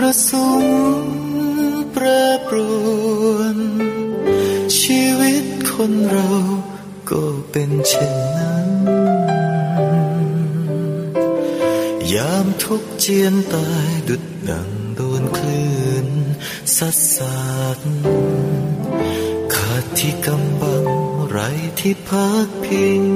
ประสงค์แปรปรวนชีวิตคนเราก็เป็นเช่นนั้นยามทุกข์เจียนตายดุจดังโดนคลื่นซัดสาดขาดที่กำบังไร้ที่พักพิง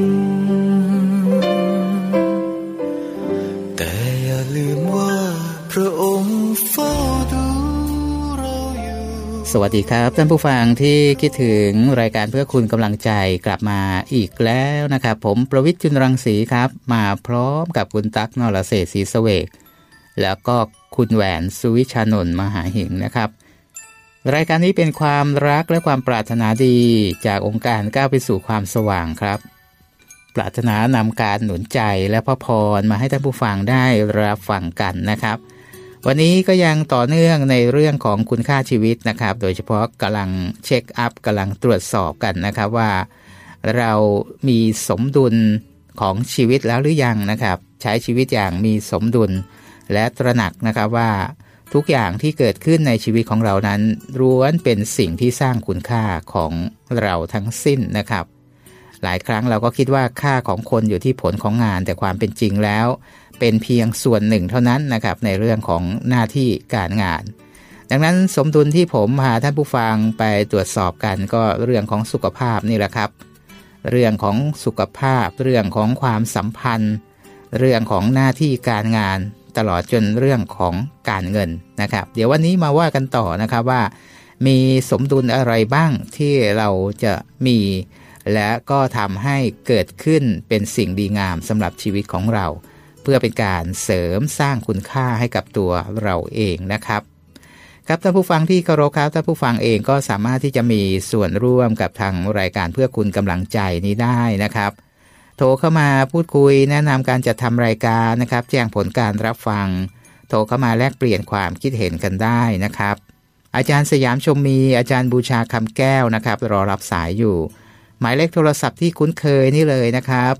แต่อย่าลืมว่าพระองค์เฝ้าดูเราอยู่สวัสดีครับท่านผู้ฟังที่คิดถึงรายการเพื่อคุณกำลังใจกลับมาอีกแล้วนะครับผมประวิตร จุลรังสีครับมาพร้อมกับคุณตั๊กนรเศรษฐ์ศรีเสวกแล้วก็คุณแหวนสุวิชานนท์มหาหิงนะครับรายการนี้เป็นความรักและความปรารถนาดีจากองค์การก้าวไปสู่ความสว่างครับปรารถนานำการหนุนใจและพระพรมาให้ท่านผู้ฟังได้รับฟังกันนะครับวันนี้ก็ยังต่อเนื่องในเรื่องของคุณค่าชีวิตนะครับโดยเฉพาะกำลังเช็คอัพกำลังตรวจสอบกันนะครับว่าเรามีสมดุลของชีวิตแล้วหรือยังนะครับใช้ชีวิตอย่างมีสมดุลและตระหนักนะครับว่าทุกอย่างที่เกิดขึ้นในชีวิตของเรานั้นล้วนเป็นสิ่งที่สร้างคุณค่าของเราทั้งสิ้นนะครับหลายครั้งเราก็คิดว่าค่าของคนอยู่ที่ผลของงานแต่ความเป็นจริงแล้วเป็นเพียงส่วนหนึ่งเท่านั้นนะครับในเรื่องของหน้าที่การงานดังนั้นสมดุลที่ผมพาท่านผู้ฟังไปตรวจสอบกันก็เรื่องของสุขภาพนี่แหละครับเรื่องของสุขภาพเรื่องของความสัมพันธ์เรื่องของหน้าที่การงานตลอดจนเรื่องของการเงินนะครับเดี๋ยววันนี้มาว่ากันต่อนะครับว่ามีสมดุลอะไรบ้างที่เราจะมีและก็ทำให้เกิดขึ้นเป็นสิ่งดีงามสำหรับชีวิตของเราเพื่อเป็นการเสริมสร้างคุณค่าให้กับตัวเราเองนะครับครับท่านผู้ฟังที่เคารพครับท่านผู้ฟังเองก็สามารถที่จะมีส่วนร่วมกับทางรายการเพื่อคุณกำลังใจนี้ได้นะครับโทรเข้ามาพูดคุยแนะนำการจัดทำรายการนะครับแจ้งผลการรับฟังโทรเข้ามาแลกเปลี่ยนความคิดเห็นกันได้นะครับอาจารย์สยามชมมีอาจารย์บูชาคำแก้วนะครับรอรับสายอยู่หมายเลขโทรศัพท์ที่คุ้นเคยนี่เลยนะครับ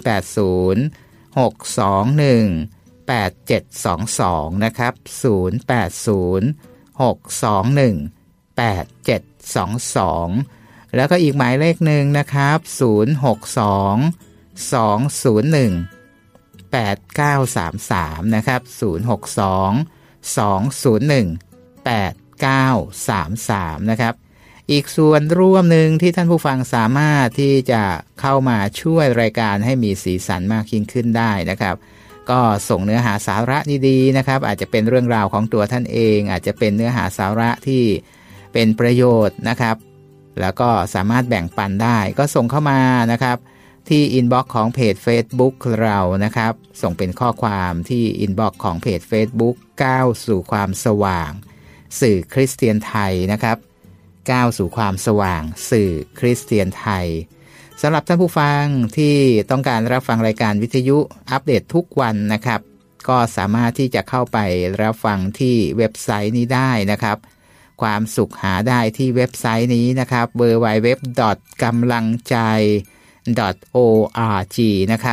080-621-8722นะครับ080-621-8722แล้วก็อีกหมายเลขหนึ่งนะครับ062-201-8933นะครับ062-201-8933นะครับอีกส่วนร่วมหนึ่งที่ท่านผู้ฟังสามารถที่จะเข้ามาช่วยรายการให้มีสีสันมากยิ่งขึ้นได้นะครับก็ส่งเนื้อหาสาระดีๆนะครับอาจจะเป็นเรื่องราวของตัวท่านเองอาจจะเป็นเนื้อหาสาระที่เป็นประโยชน์นะครับแล้วก็สามารถแบ่งปันได้ก็ส่งเข้ามานะครับที่อินบ็อกซ์ของเพจ Facebook เรานะครับส่งเป็นข้อความที่อินบ็อกซ์ของเพจ Facebook ก้าวสู่ความสว่างสื่อคริสเตียนไทยนะครับก้าวสู่ความสว่างสื่อคริสเตียนไทยสำหรับท่านผู้ฟังที่ต้องการรับฟังรายการวิทยุอัปเดตทุกวันนะครับก็สามารถที่จะเข้าไปรับฟังที่เว็บไซต์นี้ได้นะครับความสุขหาได้ที่เว็บไซต์นี้นะครับ www.gamlangcai.org นะครับ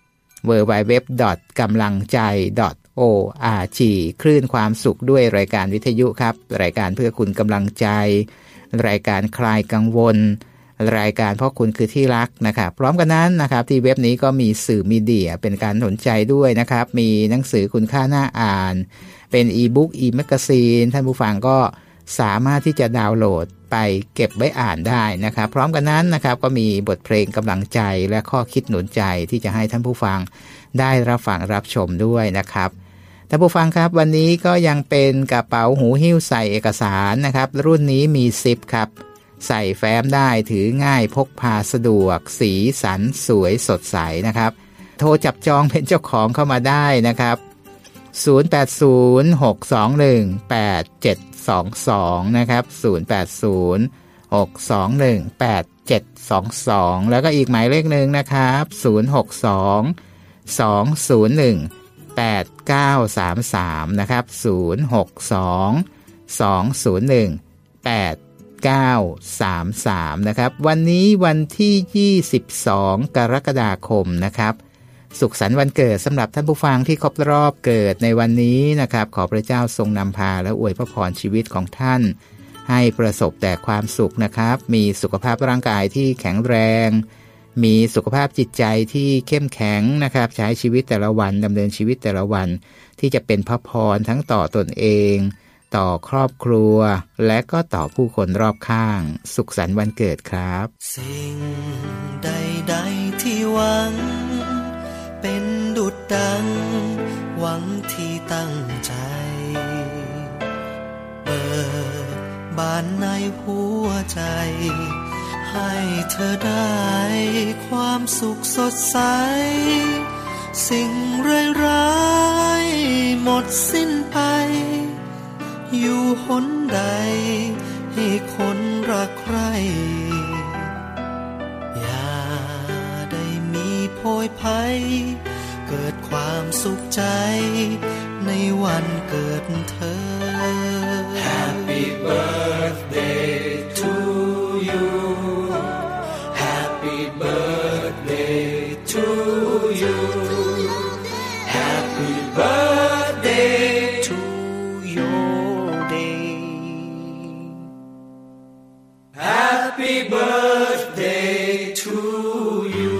www.gamlangcai.org คลื่นความสุขด้วยรายการวิทยุครับรายการเพื่อคุณกำลังใจรายการคลายกังวลรายการเพราะคุณคือที่รักนะครับพร้อมกันนั้นนะครับที่เว็บนี้ก็มีสื่อมีเดียเป็นการสนใจด้วยนะครับมีหนังสือคุณค่าน่าอ่านเป็นอีบุ๊กอีแมกกาซีนท่านผู้ฟังก็สามารถที่จะดาวน์โหลดไปเก็บไว้อ่านได้นะครับพร้อมกันนั้นนะครับก็มีบทเพลงกำลังใจและข้อคิดหนุนใจที่จะให้ท่านผู้ฟังได้รับฟังรับชมด้วยนะครับท่านผู้ฟังครับวันนี้ก็ยังเป็นกระเป๋าหูหิ้วใส่เอกสารนะครับรุ่นนี้มีซิปครับใส่แฟ้มได้ถือง่ายพกพาสะดวกสีสันสวยสดใสนะครับโทรจับจองเป็นเจ้าของเข้ามาได้นะครับ080-621-8722นะครับ080-621-8722แล้วก็อีกหมายเลขหนึ่งนะครับ062-201-8933นะครับ062-201-8933นะครับวันนี้วันที่22กรกฎาคมนะครับสุขสันต์วันเกิดสำหรับท่านผู้ฟังที่ครบรอบเกิดในวันนี้นะครับขอพระเจ้าทรงนำพาและอวยพระพรชีวิตของท่านให้ประสบแต่ความสุขนะครับมีสุขภาพร่างกายที่แข็งแรงมีสุขภาพจิตใจที่เข้มแข็งนะครับใช้ชีวิตแต่ละวันดำเนินชีวิตแต่ละวันที่จะเป็นพระพรทั้งต่อตนเองต่อครอบครัวและก็ต่อผู้คนรอบข้างสุขสันต์วันเกิดครับสิ่งใดๆที่หวังเป็นดุจดังหวังที่ตั้งใจเปิดบานในหัวใจให้เธอได้ความสุขสดใสสิ่งร้ายๆหมดสิ้นไปอยู่หนใดให้คนรักใครอย่าได้มีโพยภัยเกิดความสุขใจในวันเกิดเธอ Happy birthday to you Happy birthday to you Happy birthday to your day Happy birthday to you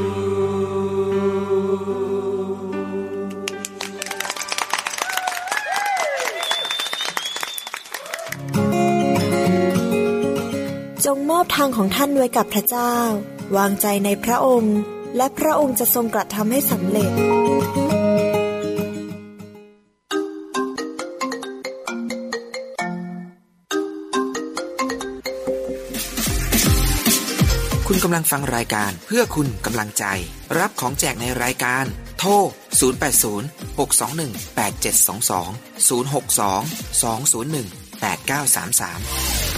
จงมอบทางของท่านไว้กับพระเจ้าวางใจในพระองค์และพระองค์จะทรงกระทำให้สำเร็จคุณกำลังฟังรายการเพื่อคุณกำลังใจรับของแจกในรายการโทร0806218722 062-201-8933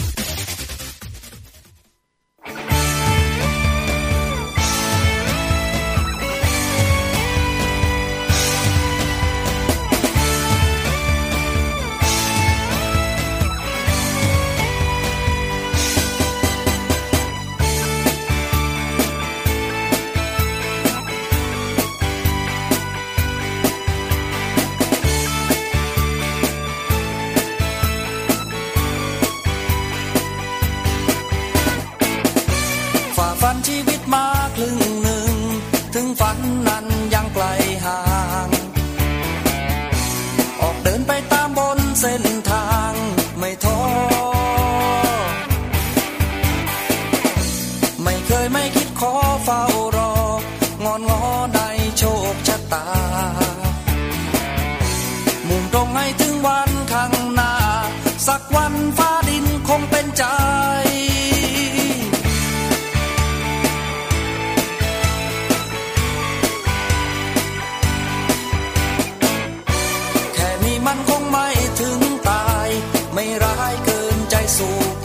ชีวิตมาครึ่งหนึ่งถึงฝันนั้นยังไกลห่างออกเดินไปตามบนเส้นทางไม่ท้อไม่เคยไม่คิดขอเฝ้ารองอนงอในโชคชะตามุ่งตรงให้ถึงวันข้างหน้าสักวันฟ้าดินคงเป็นใจมันคงไม่ถึงตายไม่ร้ายเกินใจสู้ไป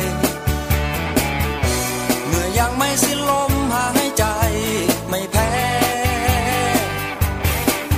เมื่อยังไม่สิ้นลมหายใจไม่แพ้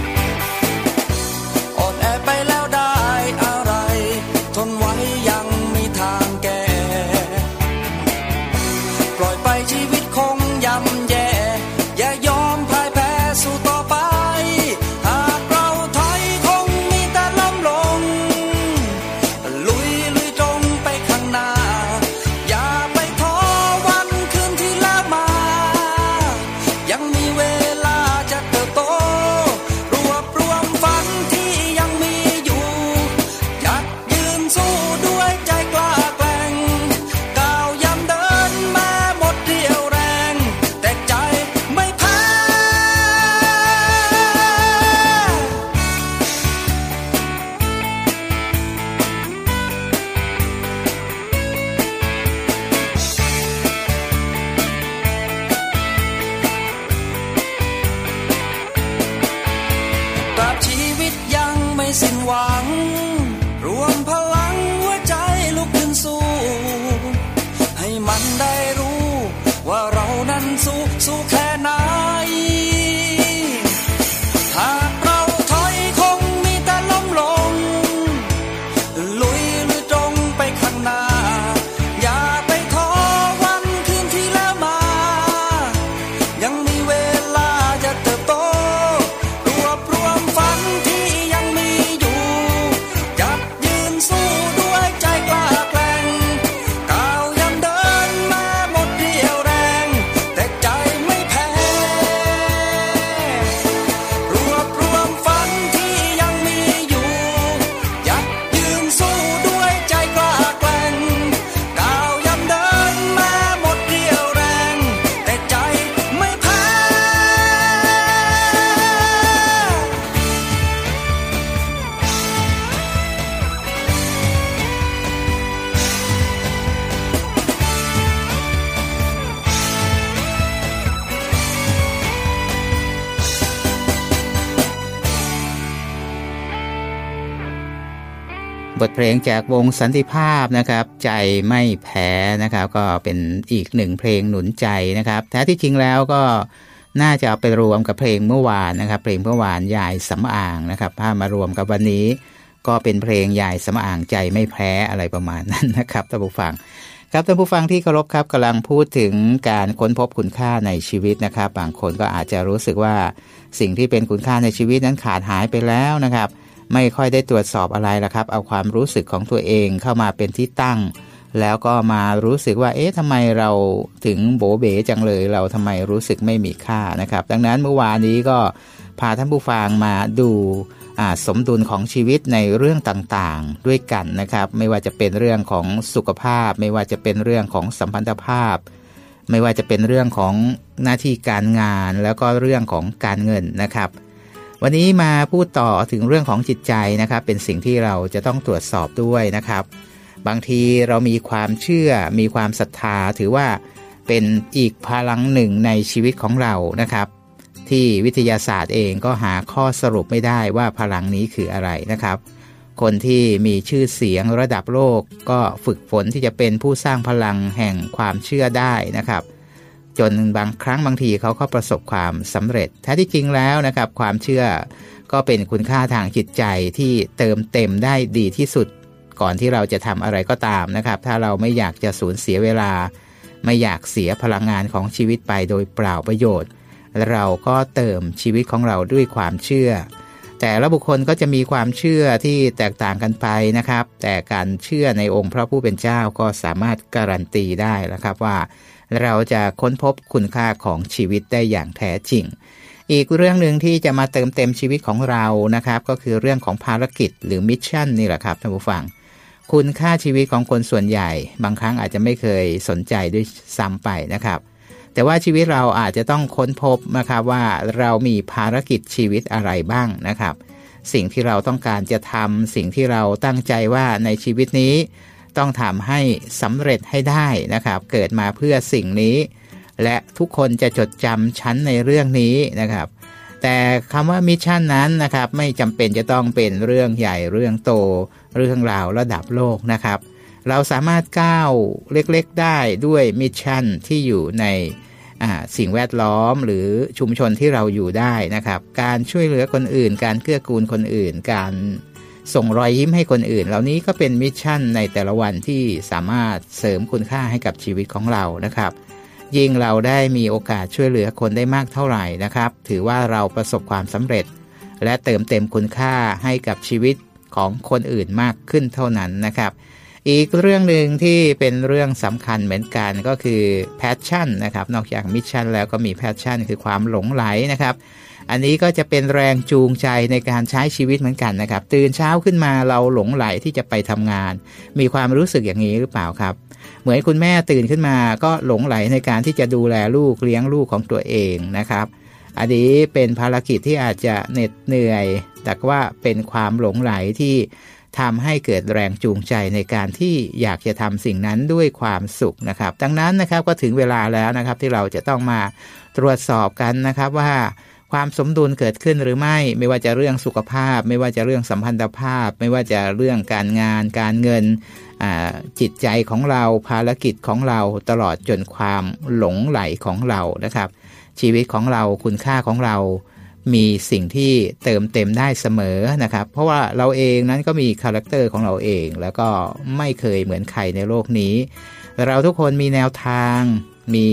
บทเพลงจากวงสันติภาพนะครับใจไม่แพ้นะครับก็เป็นอีกหนึ่งเพลงหนุนใจนะครับแท้ที่จริงแล้วก็น่าจะเอาไปรวมกับเพลงเมื่อวานนะครับเพลงเมื่อวานยายสำอางนะครับถ้ามารวมกับวันนี้ก็เป็นเพลงยายสำอางใจไม่แพ้อะไรประมาณนั้นนะครับท่านผู้ฟังครับท่านผู้ฟังที่เคารพครับกำลังพูดถึงการค้นพบคุณค่าในชีวิตนะครับบางคนก็อาจจะรู้สึกว่าสิ่งที่เป็นคุณค่าในชีวิตนั้นขาดหายไปแล้วนะครับไม่ค่อยได้ตรวจสอบอะไรละครับเอาความรู้สึกของตัวเองเข้ามาเป็นที่ตั้งแล้วก็มารู้สึกว่าทำไมเราถึงโบเบ๋จังเลยเราทำไมรู้สึกไม่มีค่านะครับดังนั้นเมื่อวานนี้ก็พาท่านผู้ฟังมาดูสมดุลของชีวิตในเรื่องต่างๆด้วยกันนะครับไม่ว่าจะเป็นเรื่องของสุขภาพไม่ว่าจะเป็นเรื่องของสัมพันธภาพไม่ว่าจะเป็นเรื่องของหน้าที่การงานแล้วก็เรื่องของการเงินนะครับวันนี้มาพูดต่อถึงเรื่องของจิตใจนะครับเป็นสิ่งที่เราจะต้องตรวจสอบด้วยนะครับบางทีเรามีความเชื่อมีความศรัทธาถือว่าเป็นอีกพลังหนึ่งในชีวิตของเรานะครับที่วิทยาศาสตร์เองก็หาข้อสรุปไม่ได้ว่าพลังนี้คืออะไรนะครับคนที่มีชื่อเสียงระดับโลกก็ฝึกฝนที่จะเป็นผู้สร้างพลังแห่งความเชื่อได้นะครับจนบางครั้งบางทีเขาก็ประสบความสำเร็จแท้ที่จริงแล้วนะครับความเชื่อก็เป็นคุณค่าทางจิตใจที่เติมเต็มได้ดีที่สุดก่อนที่เราจะทำอะไรก็ตามนะครับถ้าเราไม่อยากจะสูญเสียเวลาไม่อยากเสียพลังงานของชีวิตไปโดยเปล่าประโยชน์เราก็เติมชีวิตของเราด้วยความเชื่อแต่ละบุคคลก็จะมีความเชื่อที่แตกต่างกันไปนะครับแต่การเชื่อในองค์พระผู้เป็นเจ้าก็สามารถการันตีได้นะครับว่าเราจะค้นพบคุณค่าของชีวิตได้อย่างแท้จริงอีกเรื่องนึงที่จะมาเติมเต็มชีวิตของเรานะครับก็คือเรื่องของภารกิจหรือมิชชั่นนี่แหละครับท่านผู้ฟังคุณค่าชีวิตของคนส่วนใหญ่บางครั้งอาจจะไม่เคยสนใจด้วยซ้ำไปนะครับแต่ว่าชีวิตเราอาจจะต้องค้นพบนะครับว่าเรามีภารกิจชีวิตอะไรบ้างนะครับสิ่งที่เราต้องการจะทำสิ่งที่เราตั้งใจว่าในชีวิตนี้ต้องทำให้สำเร็จให้ได้นะครับเกิดมาเพื่อสิ่งนี้และทุกคนจะจดจำฉันในเรื่องนี้นะครับแต่คำว่ามิชชั่นนั้นนะครับไม่จำเป็นจะต้องเป็นเรื่องใหญ่เรื่องโตเรื่องราวระดับโลกนะครับเราสามารถก้าวเล็กๆได้ด้วยมิชชั่นที่อยู่ในสิ่งแวดล้อมหรือชุมชนที่เราอยู่ได้นะครับการช่วยเหลือคนอื่นการเกื้อกูลคนอื่นการส่งรอยยิ้มให้คนอื่นเหล่านี้ก็เป็นมิชชั่นในแต่ละวันที่สามารถเสริมคุณค่าให้กับชีวิตของเรานะครับยิ่งเราได้มีโอกาสช่วยเหลือคนได้มากเท่าไหร่นะครับถือว่าเราประสบความสำเร็จและเติมเต็มคุณค่าให้กับชีวิตของคนอื่นมากขึ้นเท่านั้นนะครับอีกเรื่องหนึ่งที่เป็นเรื่องสำคัญเหมือนกันก็คือแพชชั่นนะครับนอกจากมิชชั่นแล้วก็มีแพชชั่นคือความหลงไหลนะครับอันนี้ก็จะเป็นแรงจูงใจในการใช้ชีวิตเหมือนกันนะครับตื่นเช้าขึ้นมาเราหลงไหลที่จะไปทำงานมีความรู้สึกอย่างนี้หรือเปล่าครับเหมือนคุณแม่ตื่นขึ้นมาก็หลงไหลในการที่จะดูแลลูกเลี้ยงลูกของตัวเองนะครับอันนี้เป็นภารกิจที่อาจจะเหน็ดเหนื่อยแต่ว่าเป็นความหลงไหลที่ทำให้เกิดแรงจูงใจในการที่อยากจะทำสิ่งนั้นด้วยความสุขนะครับดังนั้นนะครับก็ถึงเวลาแล้วนะครับที่เราจะต้องมาตรวจสอบกันนะครับว่าความสมดุลเกิดขึ้นหรือไม่ว่าจะเรื่องสุขภาพไม่ว่าจะเรื่องสัมพันธภาพไม่ว่าจะเรื่องการงานการเงินจิตใจของเราภารกิจของเราตลอดจนความหลงไหลของเรานะครับชีวิตของเราคุณค่าของเรามีสิ่งที่เติมเต็มได้เสมอนะครับเพราะว่าเราเองนั้นก็มีคาแรคเตอร์ของเราเองแล้วก็ไม่เคยเหมือนใครในโลกนี้เราทุกคนมีแนวทางมี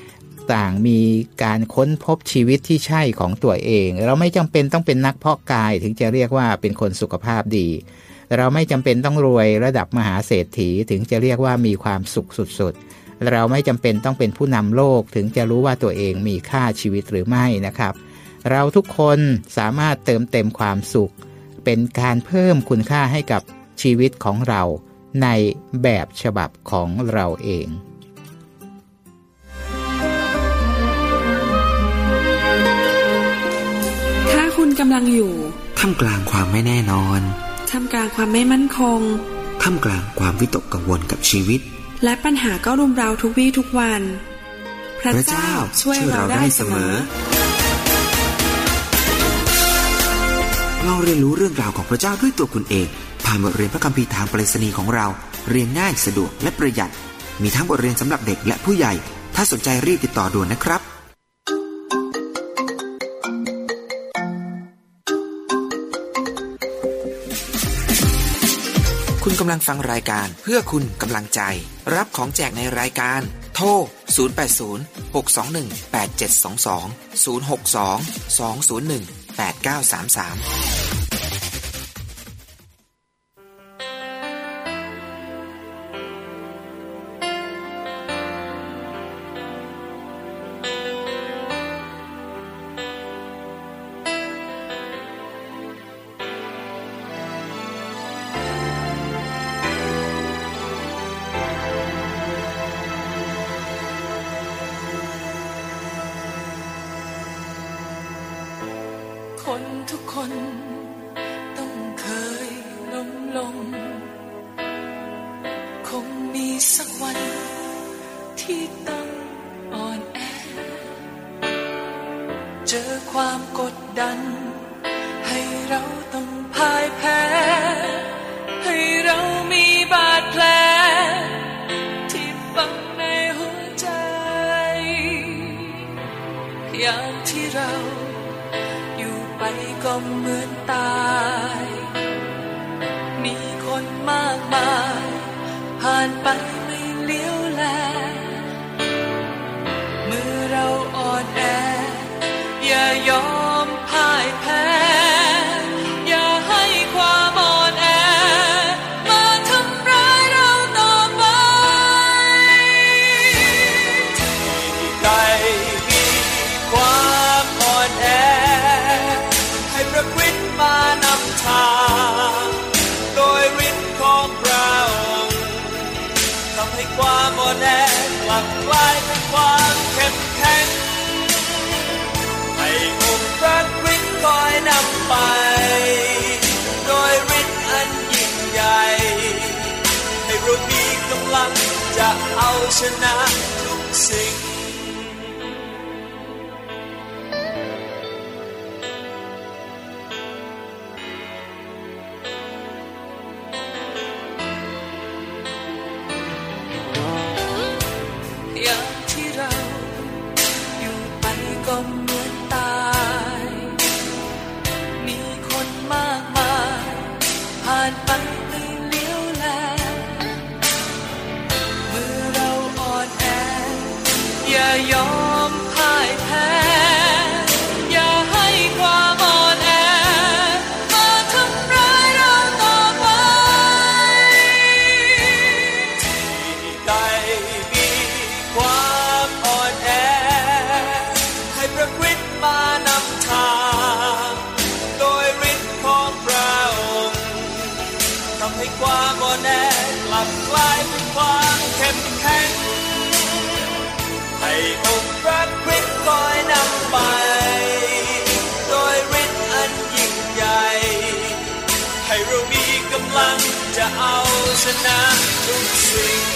การค้นพบชีวิตที่ใช่ของตัวเองเราไม่จำเป็นต้องเป็นนักเพาะกายถึงจะเรียกว่าเป็นคนสุขภาพดีเราไม่จำเป็นต้องรวยระดับมหาเศรษฐีถึงจะเรียกว่ามีความสุขสุดๆเราไม่จำเป็นต้องเป็นผู้นำโลกถึงจะรู้ว่าตัวเองมีค่าชีวิตหรือไม่นะครับเราทุกคนสามารถเติมเต็มความสุขเป็นการเพิ่มคุณค่าให้กับชีวิตของเราในแบบฉบับของเราเองถ้าคุณกำลังอยู่ท่ามกลางความไม่แน่นอนท่ามกลางความไม่มั่นคงท่ามกลางความวิตกกังวลกับชีวิตและปัญหาก็รุมเร้าทุกวี่ทุกวันพระเจ้าช่วยเราได้เสมอเราเรียนรู้เรื่องราวของพระเจ้าด้วยตัวคุณเองผผ่านบทเรียนพระคัมภีร์ทางไปรษณีย์ของเราเรียนง่ายสะดวกและประหยัดมีทั้งบทเรียนสำหรับเด็กและผู้ใหญ่ถ้าสนใจรีบติดต่อด่วนนะครับคุณกำลังฟังรายการเพื่อคุณกำลังใจรับของแจกในรายการโทร0806218722 062-201-8933 คนทุกคนต้องเคยล้มลงคงมีสักวันที่ต้องอ่อนแอเจอความกดดันให้เราต้องพ่ายแพ้ให้เรามีบาดแผลที่ฝังในหัวใจอย่างที่เราไปก็เหมือนตายมีคนมากมายผ่านไปไม่เลี้ยวแลเมื่อเราอ่อนแออย่ายอมพ่ายแพ้อย่าให้ความอ่อนแอมาทำร้ายเราต่อไปที่ใดมีความอ่อนแอพระคริสต์มานำทางโดยฤทธิ์ของพระองค์ทำให้ความอ่อนแอกลับกลายเป็นความเข้มแข็งให้องค์พระคริสต์คอยนำไปโดยฤทธิ์อันยิ่งใหญ่ให้เรามีกำลังจะเอาชนะทุกสิ่งอย่างที่เราอยู่ไปก็เหมือนตายมีคนมากมายผ่านไปไม่เลี้ยวแลเมื่อเราอ่อนแออย่ายอมพ่ายแพ้อย่าให้ความอ่อนแอมาทำร้ายเราต่อไปที่ใดความอ่อนแอให้พระคริสต์มานำทางโดยฤทธิ์ของพระองค์ทำให้ความอ่อนแอกลับกลายเป็นความเข้มแข็งให้องค์พระคริสต์คอยนำไปโดยฤทธิ์อันยิ่งใหญ่ให้เรามีกำลังจะเอาชนะทุกสิ่ง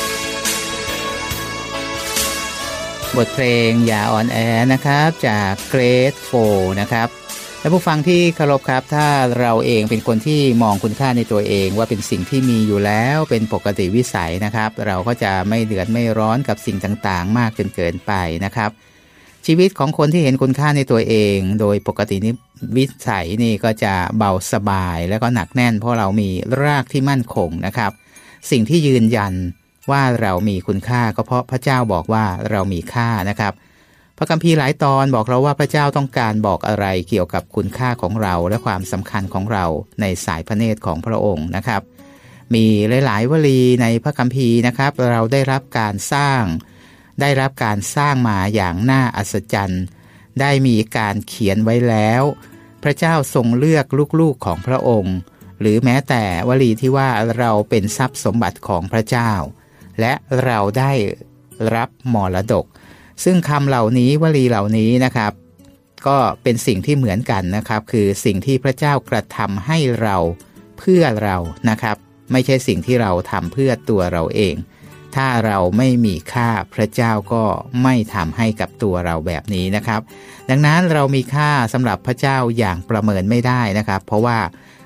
บทเพลงอย่าอ่อนแอนะครับจากเกรทโฟนะครับและผู้ฟังที่เคารพครับถ้าเราเองเป็นคนที่มองคุณค่าในตัวเองว่าเป็นสิ่งที่มีอยู่แล้วเป็นปกติวิสัยนะครับเราก็จะไม่เดือดไม่ร้อนกับสิ่งต่างๆมากจนเกินไปนะครับชีวิตของคนที่เห็นคุณค่าในตัวเองโดยปกตินี้วิสัยนี่ก็จะเบาสบายและก็หนักแน่นเพราะเรามีรากที่มั่นคงนะครับสิ่งที่ยืนยันว่าเรามีคุณค่าก็เพราะพระเจ้าบอกว่าเรามีค่านะครับพระคัมภีร์หลายตอนบอกเราว่าพระเจ้าต้องการบอกอะไรเกี่ยวกับคุณค่าของเราและความสำคัญของเราในสายพระเนตรของพระองค์นะครับมีหลายๆวลีในพระคัมภีร์นะครับเราได้รับการสร้างมาอย่างน่าอัศจรรย์ได้มีการเขียนไว้แล้วพระเจ้าทรงเลือกลูกๆของพระองค์หรือแม้แต่วลีที่ว่าเราเป็นทรัพย์สมบัติของพระเจ้าและเราได้รับมรดกซึ่งคำเหล่านี้วลีเหล่านี้นะครับก็เป็นสิ่งที่เหมือนกันนะครับคือสิ่งที่พระเจ้ากระทำให้เราเพื่อเรานะครับไม่ใช่สิ่งที่เราทำเพื่อตัวเราเองถ้าเราไม่มีค่าพระเจ้าก็ไม่ทำให้กับตัวเราแบบนี้นะครับดังนั้นเรามีค่าสำหรับพระเจ้าอย่างประเมินไม่ได้นะครับเพราะว่า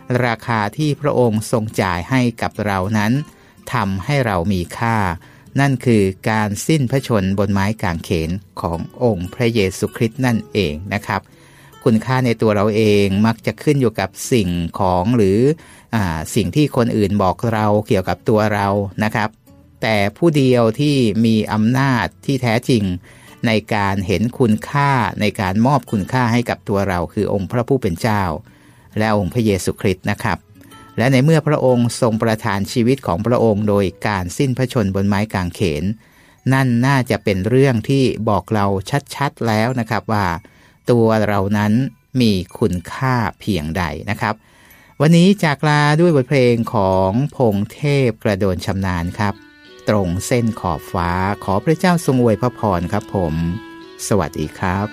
ราคาที่พระองค์ทรงจ่ายให้กับเรานั้นทำให้เรามีค่านั่นคือการสิ้นพระชนม์บนไม้กางเขนขององค์พระเยซูคริสต์นั่นเองนะครับคุณค่าในตัวเราเองมักจะขึ้นอยู่กับสิ่งของหรือสิ่งที่คนอื่นบอกเราเกี่ยวกับตัวเรานะครับแต่ผู้เดียวที่มีอำนาจที่แท้จริงในการเห็นคุณค่าในการมอบคุณค่าให้กับตัวเราคือองค์พระผู้เป็นเจ้าและองค์พระเยซูคริสต์นะครับและในเมื่อพระองค์ทรงประทานชีวิตของพระองค์โดยการสิ้นพระชนม์บนไม้กางเขนนั่นน่าจะเป็นเรื่องที่บอกเราชัดๆแล้วนะครับว่าตัวเรานั้นมีคุณค่าเพียงใดนะครับวันนี้จากลาด้วยบทเพลงของพงษ์เทพกระโดนชำนาญครับตรงเส้นขอบฟ้าขอพระเจ้าทรงอวยพระพรครับผมสวัสดีครับ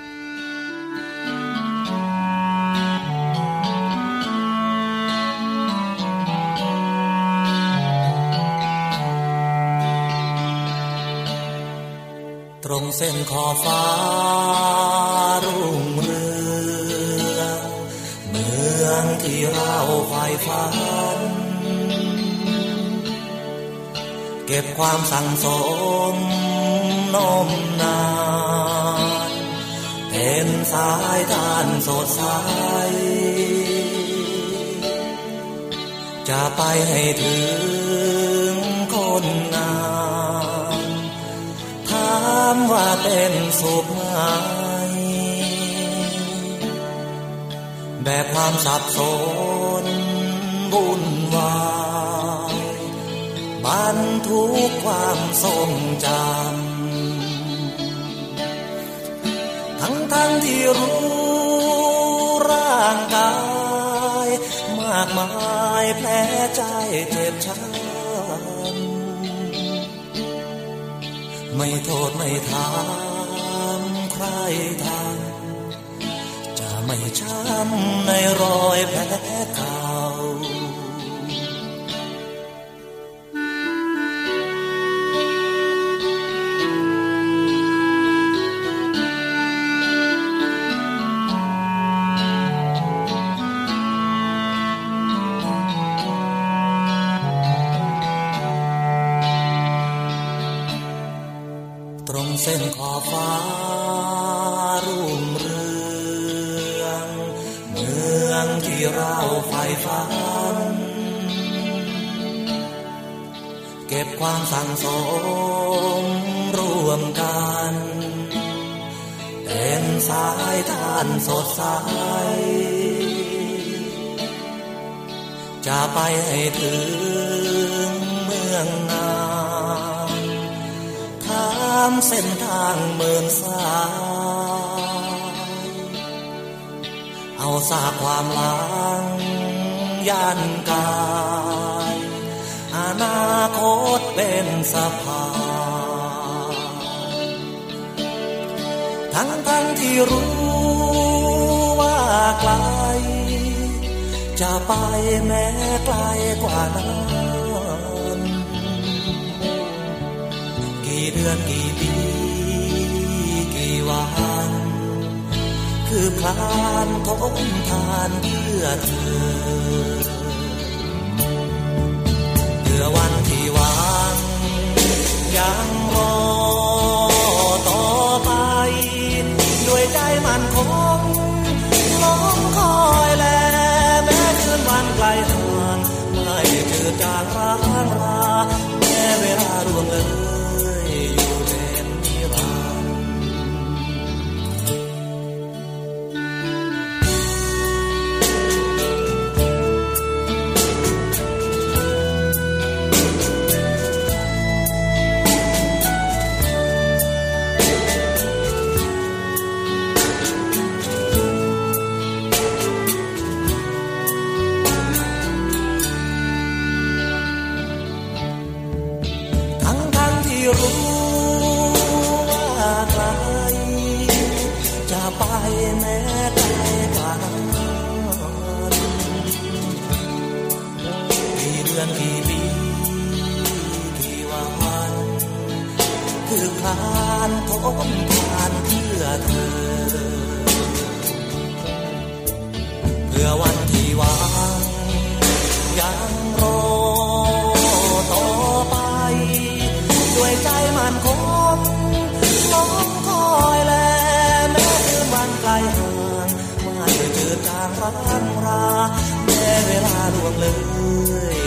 ตรงเส้นขอบฟ้ารุ่งเรืองเมืองที่เราใฝ่ฝันเก็บความสั่งสมนมนานเป็นสายทานสดใสจะไปให้ถึงคนงามถามว่าเป็นสุขไหมแบบความสับสนวุ่นวายบรรทุกความทรงจำทั้งที่รู้ร่างกายมากมายแผลใจเจ็บช้ำไม่โทษไม่ถามใครทำจะไม่ช้ำในรอยแผลเก่าเส้นขอบฟ้ารุ่งเรืองเมืองที่เราใฝ่ฝันเก็บความสั่งสมร่วมกันเป็นสายทานสดใสจะไปให้ถึงเมืองนาเส้นทางเมืองสายเอาซากความหลังยันกายอนาคตเป็นสะพานทั้งที่รู้ว่าไกลจะไปแม้ไกลกว่านั้นกี่เดือนกี่ปีกี่วันคือพลานทนทานเพื่อเธอวันที่หวังยังรอต่อไปด้วยใจมันคงล้มคอยแลแม้คืนวันไกลห่างไม่จืดจางร้างราแม้เวลาร่วงเลยเพื่อวันที่หวังยังรอต่อไปด้วยใจมันคงน้องคอยแลแม้คืนวันไกลห่างไม่เจอจางร้างราแม้เวลาล่วงเลย